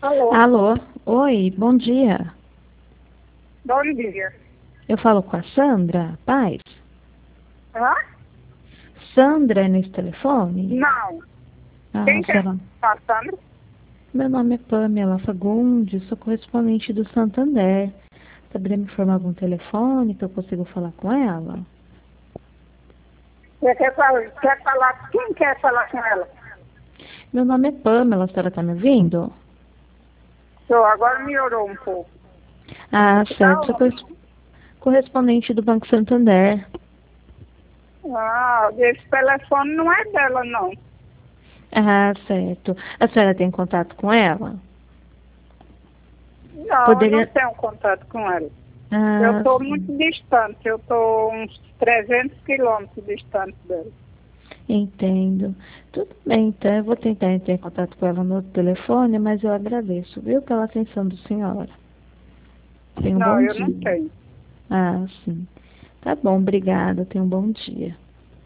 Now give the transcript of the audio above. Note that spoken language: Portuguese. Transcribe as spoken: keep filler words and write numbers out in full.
Alô, Alô, oi, bom dia. bom dia. Eu falo com a Sandra Paz? Hã? Sandra é nesse telefone? Não. Ah, Quem quer será? falar, Sandra? Meu nome é Pamela Fagundes, sou correspondente do Santander. Poderia me informar algum telefone que eu consiga falar com ela? Você quer falar, quer falar? Quem quer falar com ela? Meu nome é Pamela, a senhora está me ouvindo? Sou, agora melhorou um pouco. Ah, Você tá certo, sou onde? corres- correspondente do Banco Santander. Ah, esse telefone não é dela, não. Ah, certo. A senhora tem contato com ela? Não, eu não Poderia. tenho contato com ela. Eu Ah, estou sim. muito distante, eu estou uns trezentos quilômetros distante dela. Entendo. Tudo bem, então eu vou tentar entrar em contato com ela no outro telefone, mas eu agradeço, viu, pela atenção do senhora. Tenha um Não, bom eu não dia. tenho. Ah, sim. Tá bom, obrigada. Tenha um bom dia.